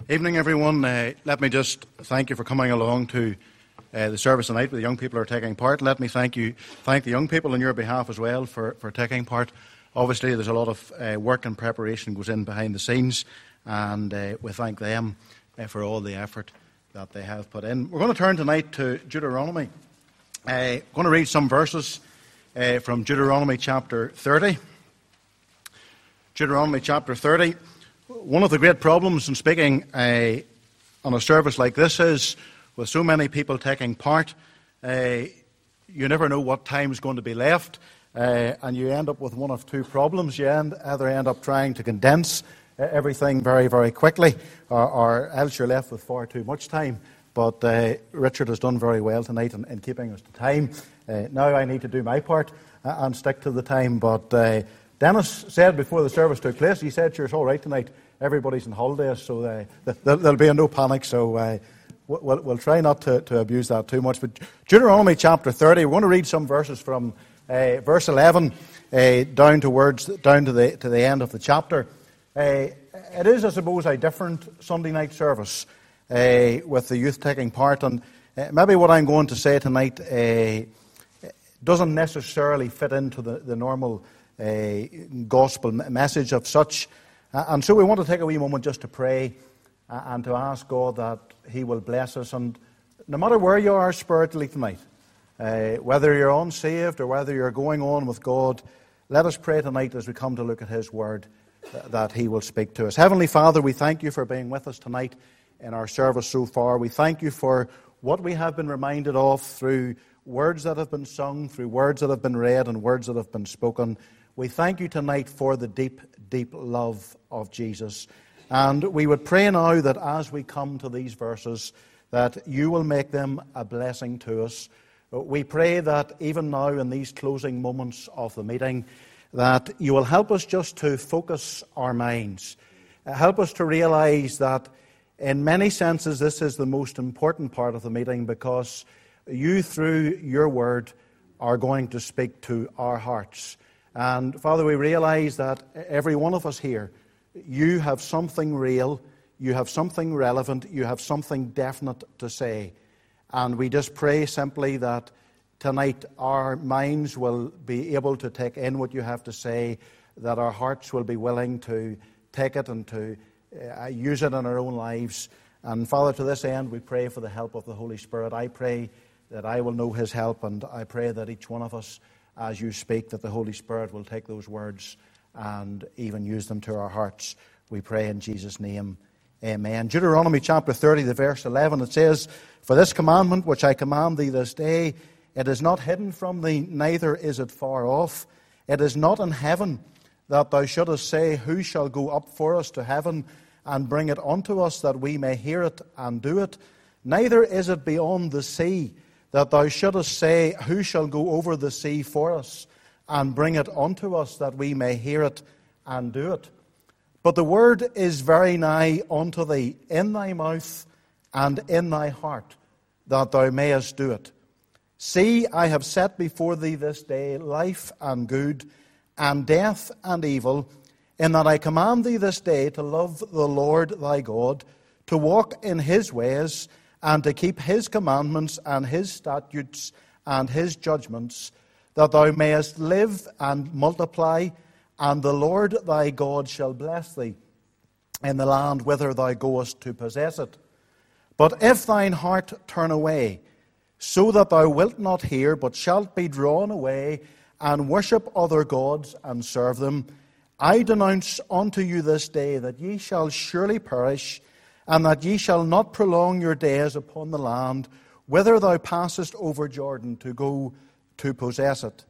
Evening, everyone. Let me just thank you for coming along to the service tonight where the young people are taking part. Let me thank the young people on your behalf as well for taking part. Obviously, there's a lot of work and preparation goes in behind the scenes, and we thank them for all the effort that they have put in. We're going to turn tonight to Deuteronomy. I'm going to read some verses from Deuteronomy chapter 30. Deuteronomy chapter 30. One of the great problems in speaking on a service like this is, with so many people taking part, you never know what time is going to be left, and you end up with one of two problems. You either end up trying to condense everything very, very quickly, or else you're left with far too much time. But Richard has done very well tonight in keeping us to time. Now I need to do my part and stick to the time, but Dennis said before the service took place, he said, sure, it's all right tonight. Everybody's on holidays, so there'll be no panic. So we'll try not to abuse that too much. But Deuteronomy chapter 30, we're going to read some verses from verse 11 down to the end of the chapter. It is, I suppose, a different Sunday night service with the youth taking part. And maybe what I'm going to say tonight doesn't necessarily fit into the normal gospel message of such, and so we want to take a wee moment just to pray and to ask God that He will bless us. And no matter where you are spiritually tonight, whether you're unsaved or whether you're going on with God, let us pray tonight as we come to look at His Word that He will speak to us. Heavenly Father, we thank You for being with us tonight in our service so far. We thank You for what we have been reminded of through words that have been sung, through words that have been read and words that have been spoken. We thank You tonight for the deep, deep love of Jesus. And we would pray now that as we come to these verses, that You will make them a blessing to us. We pray that even now in these closing moments of the meeting, that You will help us just to focus our minds. Help us to realize that in many senses this is the most important part of the meeting, because You, through Your Word, are going to speak to our hearts. And Father, we realize that every one of us here, You have something real, You have something relevant, You have something definite to say. And we just pray simply that tonight our minds will be able to take in what You have to say, that our hearts will be willing to take it and to use it in our own lives. And Father, to this end, we pray for the help of the Holy Spirit. I pray that I will know His help, and I pray that each one of us, as You speak, that the Holy Spirit will take those words and even use them to our hearts. We pray in Jesus' name. Amen. Deuteronomy chapter 30, the verse 11, it says, For this commandment which I command thee this day, it is not hidden from thee, neither is it far off. It is not in heaven, that thou shouldest say, Who shall go up for us to heaven, and bring it unto us, that we may hear it and do it? Neither is it beyond the sea, that thou shouldest say, Who shall go over the sea for us, and bring it unto us, that we may hear it and do it? But the word is very nigh unto thee, in thy mouth and in thy heart, that thou mayest do it. See, I have set before thee this day life and good, and death and evil, in that I command thee this day to love the Lord thy God, to walk in His ways, and to keep His commandments and His statutes and His judgments, that thou mayest live and multiply, and the Lord thy God shall bless thee in the land whither thou goest to possess it. But if thine heart turn away, so that thou wilt not hear, but shalt be drawn away, and worship other gods and serve them, I denounce unto you this day that ye shall surely perish, and that ye shall not prolong your days upon the land whither thou passest over Jordan to go to possess it.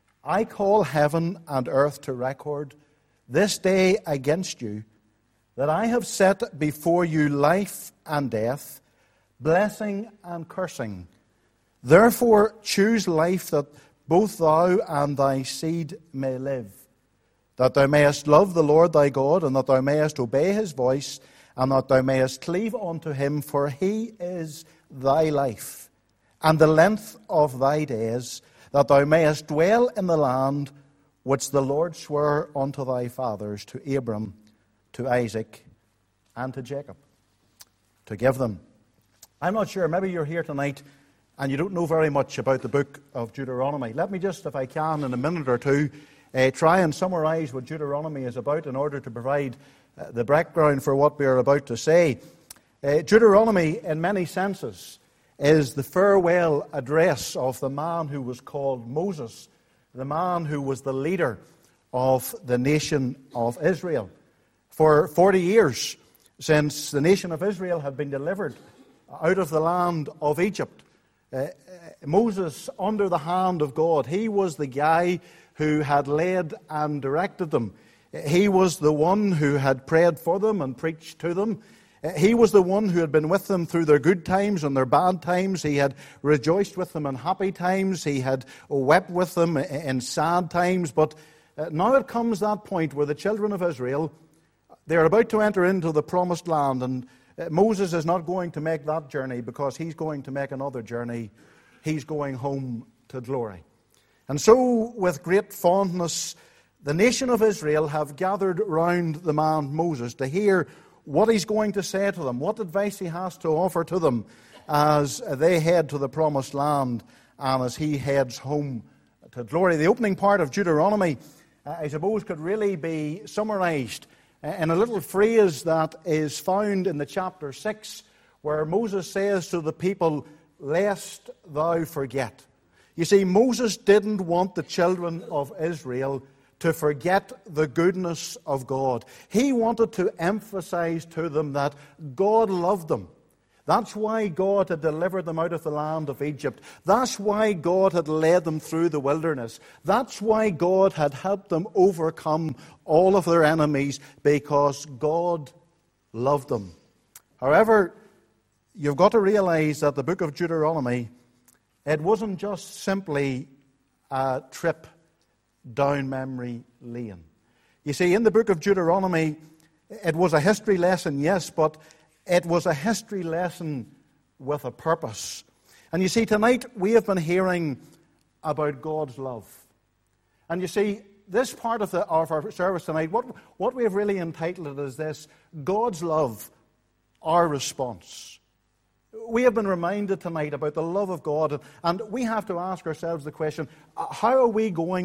I call heaven and earth to record this day against you, that I have set before you life and death, blessing and cursing. Therefore choose life, that both thou and thy seed may live, that thou mayest love the Lord thy God, and that thou mayest obey His voice, and that thou mayest cleave unto Him, for He is thy life, and the length of thy days, that thou mayest dwell in the land which the Lord sware unto thy fathers, to Abram, to Isaac, and to Jacob. to give them. I'm not sure, maybe you're here tonight and you don't know very much about the book of Deuteronomy. Let me just, if I can, in a minute or two, try and summarize what Deuteronomy is about in order to provide the background for what we are about to say. Deuteronomy, in many senses, is the farewell address of the man who was called Moses, the man who was the leader of the nation of Israel. For 40 years, since the nation of Israel had been delivered out of the land of Egypt, Moses, under the hand of God, he was the guy who had led and directed them. He was the one who had prayed for them and preached to them. He was the one who had been with them through their good times and their bad times. He had rejoiced with them in happy times. He had wept with them in sad times. But now it comes that point where the children of Israel, they are about to enter into the promised land, and Moses is not going to make that journey because he's going to make another journey. He's going home to glory. And so, with great fondness, the nation of Israel have gathered round the man Moses to hear what he's going to say to them, what advice he has to offer to them as they head to the promised land and as he heads home to glory. The opening part of Deuteronomy, I suppose, could really be summarized in a little phrase that is found in the chapter 6, where Moses says to the people, "Lest thou forget." You see, Moses didn't want the children of Israel to forget the goodness of God. He wanted to emphasize to them that God loved them. That's why God had delivered them out of the land of Egypt. That's why God had led them through the wilderness. That's why God had helped them overcome all of their enemies, because God loved them. However, you've got to realize that the book of Deuteronomy, it wasn't just simply a trip down memory lane. You see, in the book of Deuteronomy, it was a history lesson, yes, but it was a history lesson with a purpose. And you see, tonight we have been hearing about God's love. And you see, this part of our service tonight, what we have really entitled it is this: God's love, our response. We have been reminded tonight about the love of God, and we have to ask ourselves the question, how are we going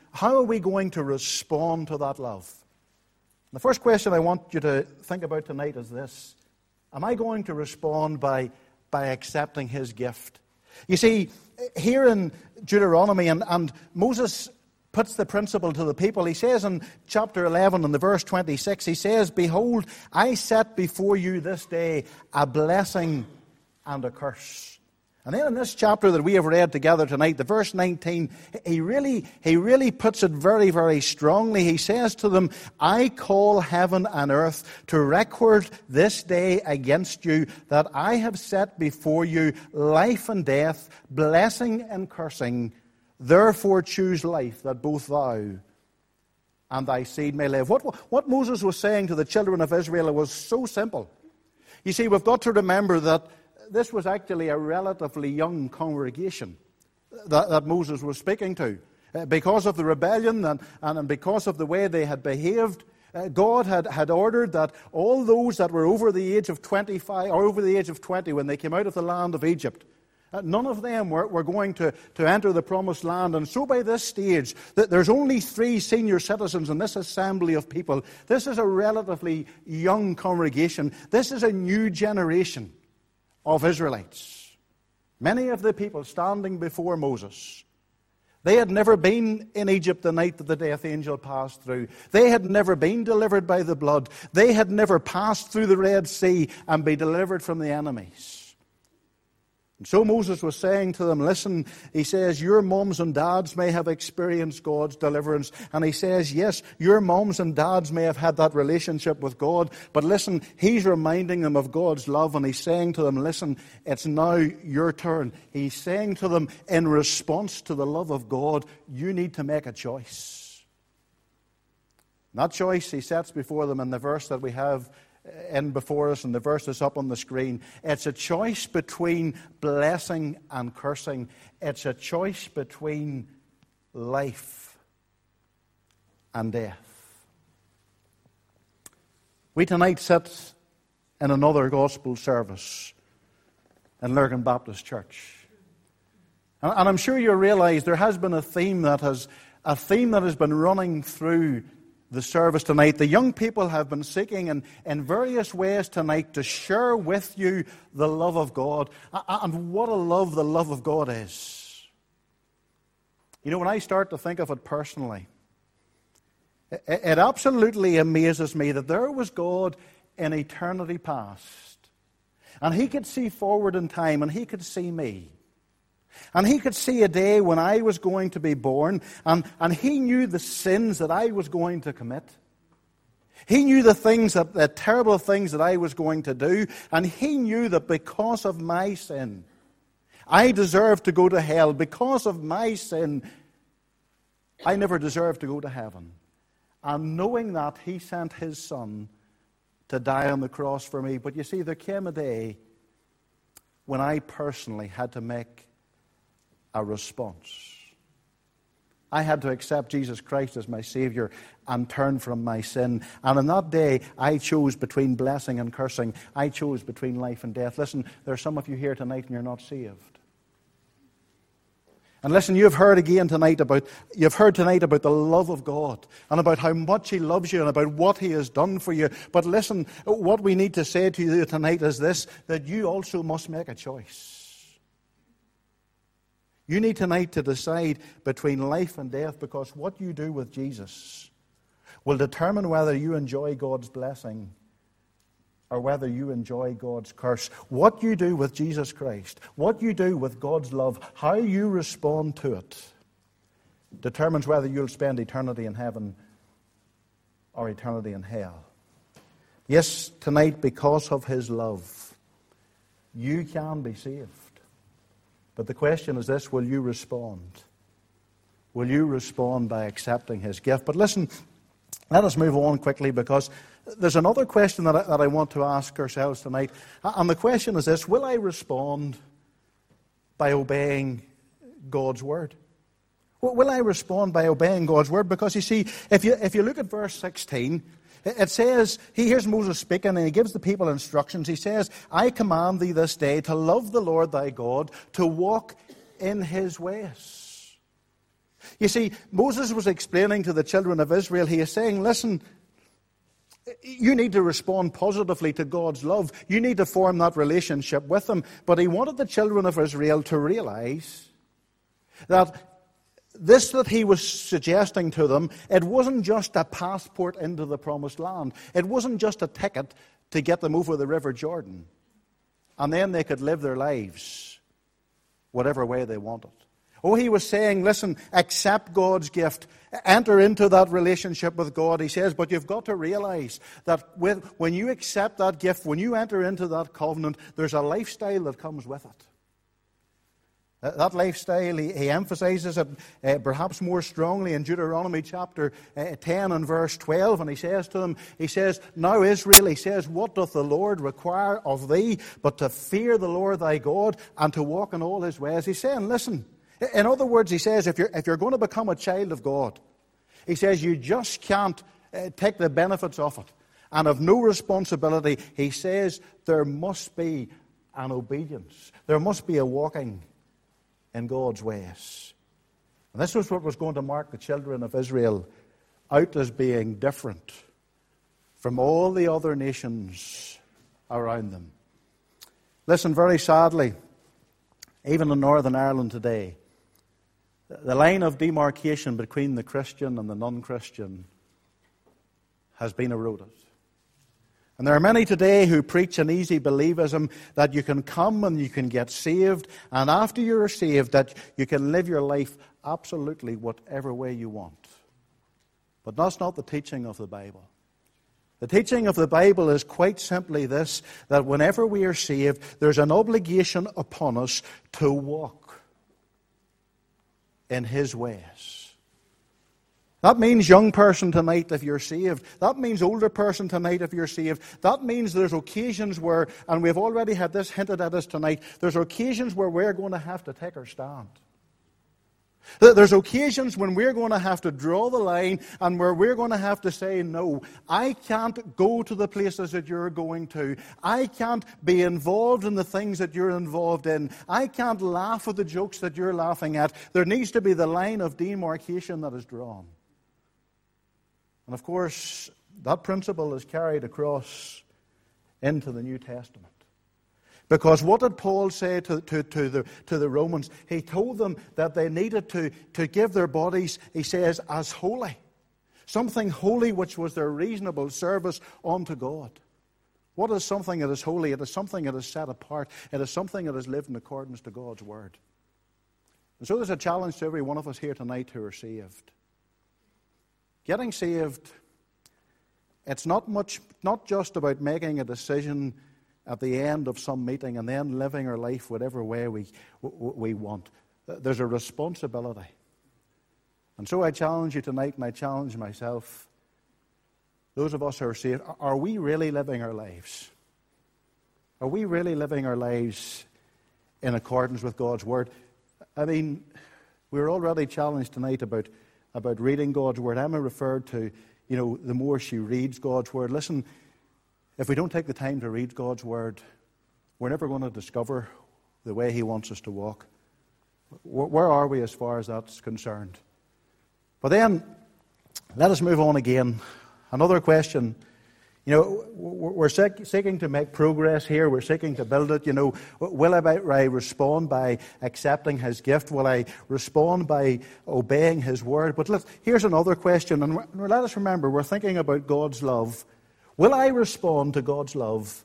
to respond to that love? The first question I want you to think about tonight is this: am I going to respond by accepting his gift? You see, here in Deuteronomy, and Moses puts the principle to the people. He says in chapter 11 and the verse 26, he says, "Behold, I set before you this day a blessing and a curse." And then in this chapter that we have read together tonight, the verse 19, he really puts it very, very strongly. He says to them, "I call heaven and earth to record this day against you that I have set before you life and death, blessing and cursing. Therefore choose life, that both thou and thy seed may live." What Moses was saying to the children of Israel was so simple. You see, we've got to remember that this was actually a relatively young congregation that Moses was speaking to. Because of the rebellion and because of the way they had behaved, God had ordered that all those that were over the age of 25 or over the age of 20 when they came out of the land of Egypt, none of them were going to enter the promised land. And so by this stage, there's only 3 senior citizens in this assembly of people. This is a relatively young congregation. This is a new generation of Israelites. Many of the people standing before Moses, they had never been in Egypt the night that the death angel passed through. They had never been delivered by the blood. They had never passed through the Red Sea and been delivered from the enemies. And so Moses was saying to them, listen, he says, your moms and dads may have experienced God's deliverance. And he says, yes, your moms and dads may have had that relationship with God. But listen, he's reminding them of God's love. And he's saying to them, listen, it's now your turn. He's saying to them, in response to the love of God, you need to make a choice. That choice he sets before them in the verse that we have in before us, and the verse is up on the screen. It's a choice between blessing and cursing. It's a choice between life and death. We tonight sit in another gospel service in Lurgan Baptist Church. And I'm sure you realize there has been a theme that has been running through the service tonight. The young people have been seeking in various ways tonight to share with you the love of God. And what a love the love of God is. You know, when I start to think of it personally, it absolutely amazes me that there was God in eternity past. And He could see forward in time, and He could see me. And He could see a day when I was going to be born, and He knew the sins that I was going to commit. He knew the terrible things that I was going to do, and He knew that because of my sin, I deserved to go to hell. Because of my sin, I never deserved to go to heaven. And knowing that, He sent His Son to die on the cross for me. But you see, there came a day when I personally had to make a response. I had to accept Jesus Christ as my Savior and turn from my sin. And on that day, I chose between blessing and cursing. I chose between life and death. Listen, there are some of you here tonight and you're not saved. And listen, you've heard tonight about the love of God and about how much He loves you and about what He has done for you. But listen, what we need to say to you tonight is this, that you also must make a choice. You need tonight to decide between life and death, because what you do with Jesus will determine whether you enjoy God's blessing or whether you enjoy God's curse. What you do with Jesus Christ, what you do with God's love, how you respond to it, determines whether you'll spend eternity in heaven or eternity in hell. Yes, tonight, because of His love, you can be saved. But the question is this, will you respond? Will you respond by accepting His gift? But listen, let us move on quickly, because there's another question that I want to ask ourselves tonight. And the question is this, will I respond by obeying God's Word? Will I respond by obeying God's Word? Because you see, if you look at verse 16, it says, he hears Moses speaking and he gives the people instructions. He says, I command thee this day to love the Lord thy God, to walk in His ways. You see, Moses was explaining to the children of Israel, he is saying, listen, you need to respond positively to God's love. You need to form that relationship with Him. But he wanted the children of Israel to realize that this that he was suggesting to them, it wasn't just a passport into the promised land. It wasn't just a ticket to get them over the River Jordan. And then they could live their lives whatever way they wanted. Oh, he was saying, listen, accept God's gift. Enter into that relationship with God. He says, but you've got to realize that when you accept that gift, when you enter into that covenant, there's a lifestyle that comes with it. That lifestyle, he emphasizes it perhaps more strongly in Deuteronomy chapter 10 and verse 12. And he says to them, he says, now Israel, he says, what doth the Lord require of thee but to fear the Lord thy God and to walk in all His ways? He's saying, listen, in other words, he says, if you're going to become a child of God, he says, you just can't take the benefits of it and have no responsibility. He says, there must be an obedience. There must be a walking in God's ways. And this was what was going to mark the children of Israel out as being different from all the other nations around them. Listen, very sadly, even in Northern Ireland today, the line of demarcation between the Christian and the non-Christian has been eroded. And there are many today who preach an easy believism that you can come and you can get saved, and after you're saved that you can live your life absolutely whatever way you want. But that's not the teaching of the Bible. The teaching of the Bible is quite simply this, that whenever we are saved, there's an obligation upon us to walk in His ways. That means, young person tonight, if you're saved. That means, older person tonight, if you're saved. That means there's occasions where, and we've already had this hinted at us tonight, there's occasions where we're going to have to take our stand. There's occasions when we're going to have to draw the line and where we're going to have to say, no, I can't go to the places that you're going to. I can't be involved in the things that you're involved in. I can't laugh at the jokes that you're laughing at. There needs to be the line of demarcation that is drawn. And of course, that principle is carried across into the New Testament. Because what did Paul say to the Romans? He told them that they needed to give their bodies, he says, as holy. Something holy which was their reasonable service unto God. What is something that is holy? It is something that is set apart. It is something that is lived in accordance to God's Word. And so there's a challenge to every one of us here tonight who are saved. Getting saved, it's not just about making a decision at the end of some meeting and then living our life whatever way we want. There's a responsibility. And so I challenge you tonight, and I challenge myself, those of us who are saved, are we really living our lives? Are we really living our lives in accordance with God's Word? I mean, we were already challenged tonight about reading God's Word. Emma referred to, the more she reads God's Word. Listen, if we don't take the time to read God's Word, we're never going to discover the way He wants us to walk. Where are we as far as that's concerned? But then, let us move on again. Another question. We're seeking to make progress here. We're seeking to build it. Will I respond by accepting His gift? Will I respond by obeying His Word? But look, here's another question. And let us remember, we're thinking about God's love. Will I respond to God's love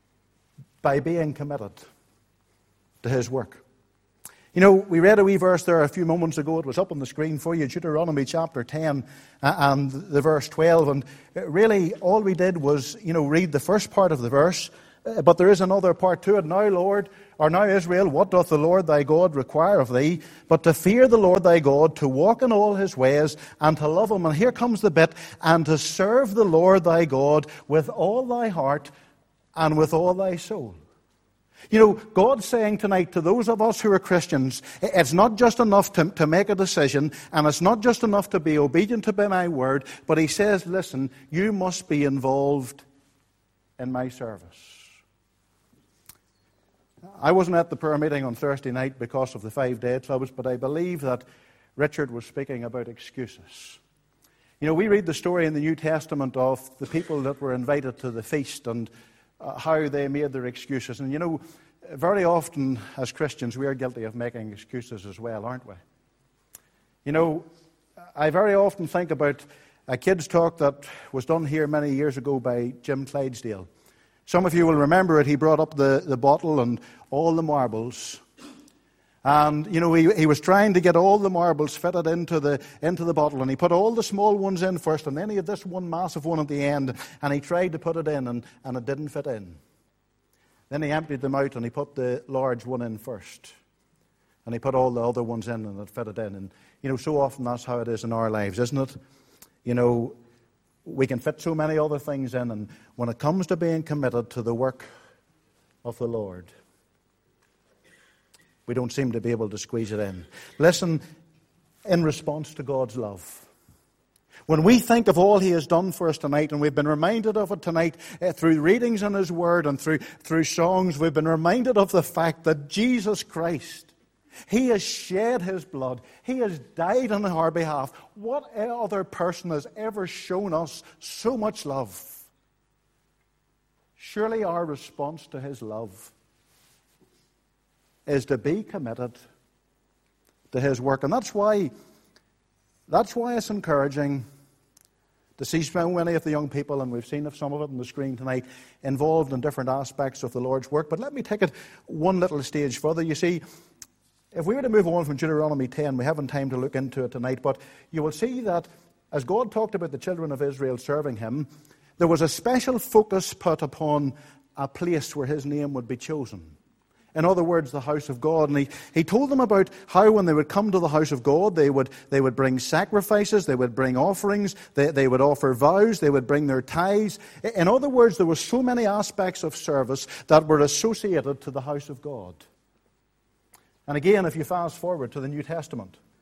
by being committed to His work? We read a wee verse there a few moments ago. It was up on the screen for you, Deuteronomy chapter 10 and the verse 12. And really, all we did was, read the first part of the verse. But there is another part to it. Now Israel, what doth the Lord thy God require of thee? But to fear the Lord thy God, to walk in all His ways, and to love Him. And here comes the bit. And to serve the Lord thy God with all thy heart and with all thy soul. God's saying tonight to those of us who are Christians, it's not just enough to make a decision, and it's not just enough to be obedient to my word, but He says, listen, you must be involved in my service. I wasn't at the prayer meeting on Thursday night because of the 5-day clubs, but I believe that Richard was speaking about excuses. We read the story in the New Testament of the people that were invited to the feast and how they made their excuses. And very often as Christians we are guilty of making excuses as well, aren't we? I very often think about a kids' talk that was done here many years ago by Jim Clydesdale. Some of you will remember it. He brought up the bottle and all the marbles. And, he was trying to get all the marbles fitted into the bottle. And he put all the small ones in first. And then he had this one massive one at the end. And he tried to put it in, and it didn't fit in. Then he emptied them out, and he put the large one in first. And he put all the other ones in, and it fitted in. And, so often that's how it is in our lives, isn't it? We can fit so many other things in. And when it comes to being committed to the work of the Lord, we don't seem to be able to squeeze it in. Listen, in response to God's love. When we think of all He has done for us tonight, and we've been reminded of it tonight through readings in His Word and through songs, we've been reminded of the fact that Jesus Christ, He has shed His blood. He has died on our behalf. What other person has ever shown us so much love? Surely our response to His love is to be committed to His work. And that's why it's encouraging to see so many of the young people, and we've seen some of it on the screen tonight, involved in different aspects of the Lord's work. But let me take it one little stage further. You see, if we were to move on from Deuteronomy 10, we haven't time to look into it tonight, but you will see that as God talked about the children of Israel serving Him, there was a special focus put upon a place where His name would be chosen. In other words, the house of God. And he told them about how when they would come to the house of God, they would bring sacrifices, they would bring offerings, they would offer vows, they would bring their tithes. In other words, there were so many aspects of service that were associated to the house of God. And again, if you fast forward to the New Testament,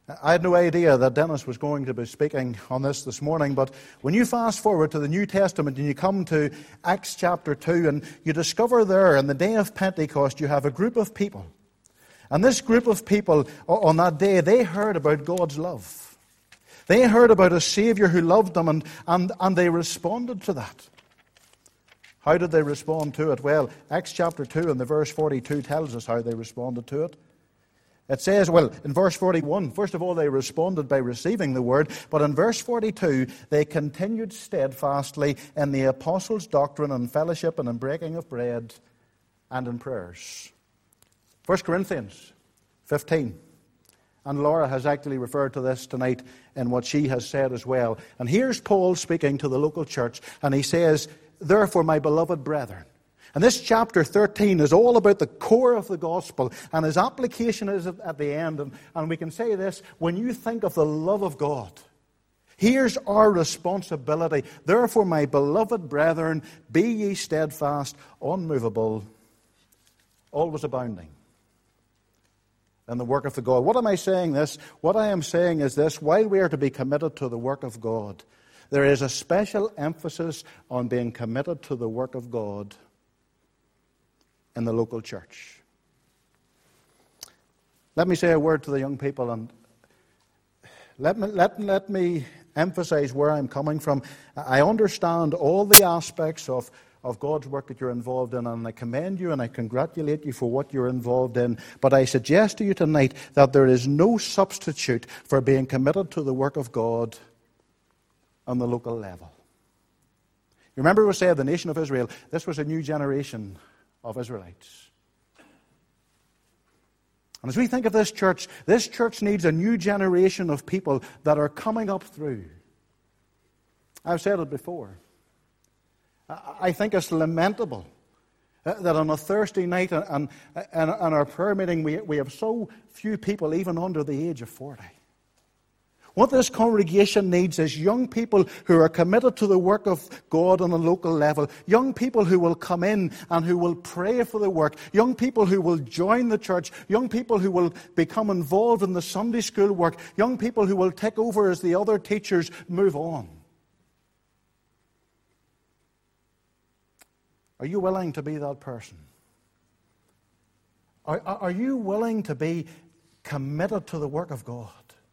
I had no idea that Dennis was going to be speaking on this morning, but when you fast forward to the New Testament and you come to Acts chapter 2, and you discover there on the day of Pentecost you have a group of people. And this group of people on that day, they heard about God's love. They heard about a Savior who loved them, and they responded to that. How did they respond to it? Well, Acts chapter 2 and the verse 42 tells us how they responded to it. It says, well, in verse 41, first of all, they responded by receiving the word, but in verse 42, they continued steadfastly in the apostles' doctrine and fellowship and in breaking of bread and in prayers. 1 Corinthians 15. And Laura has actually referred to this tonight in what she has said as well. And here's Paul speaking to the local church, and he says, "Therefore, my beloved brethren." And this chapter 13 is all about the core of the gospel, and his application is at the end. And we can say this, when you think of the love of God, here's our responsibility. "Therefore, my beloved brethren, be ye steadfast, unmovable, always abounding in the work of the God." What am I saying this? What I am saying is this: while we are to be committed to the work of God, there is a special emphasis on being committed to the work of God in the local church. Let me say a word to the young people, and let me emphasize where I'm coming from. I understand all the aspects of God's work that you're involved in, and I commend you and I congratulate you for what you're involved in. But I suggest to you tonight that there is no substitute for being committed to the work of God on the local level. You remember we said the nation of Israel, this was a new generation of Israelites. And as we think of this church needs a new generation of people that are coming up through. I've said it before. I think it's lamentable that on a Thursday night and our prayer meeting we have so few people even under the age of 40. What this congregation needs is young people who are committed to the work of God on a local level. Young people who will come in and who will pray for the work. Young people who will join the church. Young people who will become involved in the Sunday school work. Young people who will take over as the other teachers move on. Are you willing to be that person? Are you willing to be committed to the work of God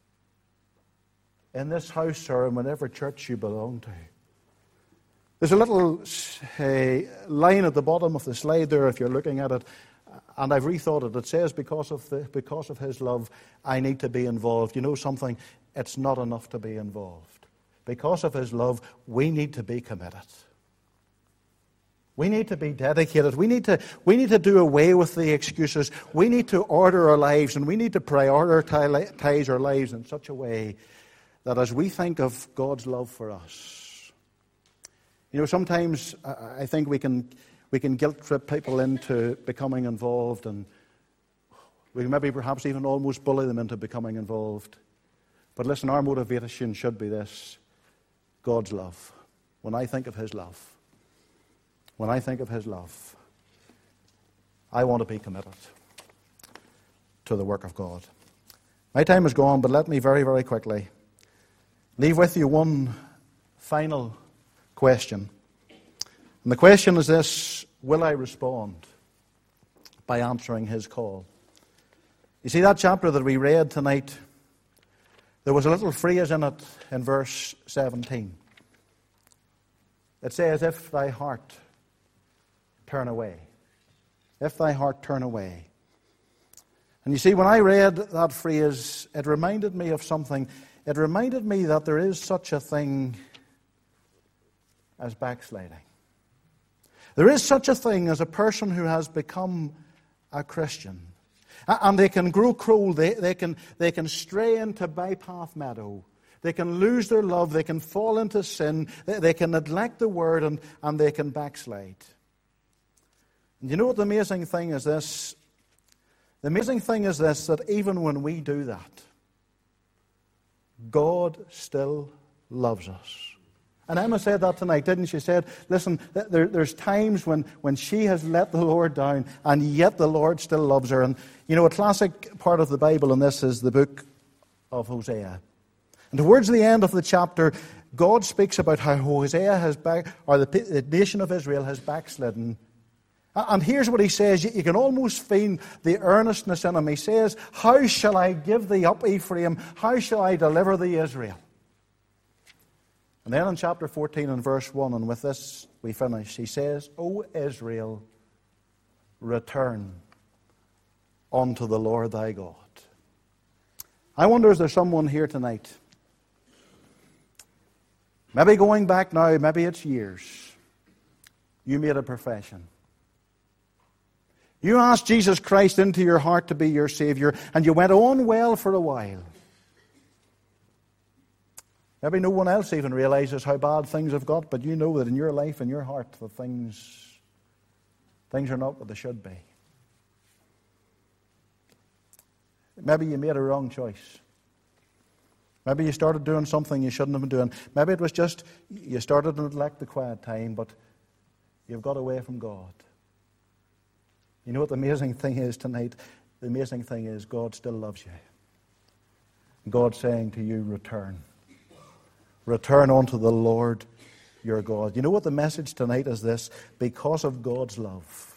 in this house or in whatever church you belong to? There's a little line at the bottom of the slide there if you're looking at it, and I've rethought it. It says, because of His love, I need to be involved. You know something? It's not enough to be involved. Because of His love, we need to be committed. We need to be dedicated. We need to do away with the excuses. We need to order our lives, and we need to prioritize our lives in such a way that as we think of God's love for us, you know, sometimes I think we can guilt trip people into becoming involved, and we maybe perhaps even almost bully them into becoming involved. But listen, our motivation should be this: God's love. When I think of His love, I want to be committed to the work of God. My time is gone, but let me very, very quickly leave with you one final question. And the question is this: will I respond by answering His call? You see, that chapter that we read tonight, there was a little phrase in it in verse 17. It says, "If thy heart turn away." If thy heart turn away. And you see, when I read that phrase, it reminded me of something. It reminded me that there is such a thing as backsliding. There is such a thing as a person who has become a Christian. And they can grow cruel. They can stray into bypath meadow. They can lose their love. They can fall into sin. They can neglect the word, and they can backslide. And you know what the amazing thing is this? The amazing thing is this, that even when we do that, God still loves us. And Emma said that tonight, didn't she? She said, listen, there's times when she has let the Lord down, and yet the Lord still loves her. And, you know, a classic part of the Bible in this is the book of Hosea. And towards the end of the chapter, God speaks about how Hosea the nation of Israel has backslidden. And here's what he says. You can almost feel the earnestness in him. He says, how shall I give thee up, Ephraim? How shall I deliver thee, Israel? And then in chapter 14 and verse 1, and with this we finish, he says, O Israel, return unto the Lord thy God. I wonder, is there someone here tonight, maybe going back now, maybe it's years, you made a profession. You asked Jesus Christ into your heart to be your Savior, and you went on well for a while. Maybe no one else even realizes how bad things have got, but you know that in your life, in your heart, that things are not what they should be. Maybe you made a wrong choice. Maybe you started doing something you shouldn't have been doing. Maybe it was just you started to neglect the quiet time, but you've got away from God. You know what the amazing thing is tonight? The amazing thing is God still loves you. God's saying to you, return. Return unto the Lord your God. You know what the message tonight is this? Because of God's love,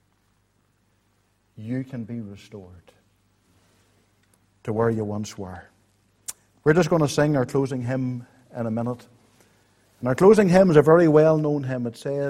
you can be restored to where you once were. We're just going to sing our closing hymn in a minute. And our closing hymn is a very well-known hymn. It says,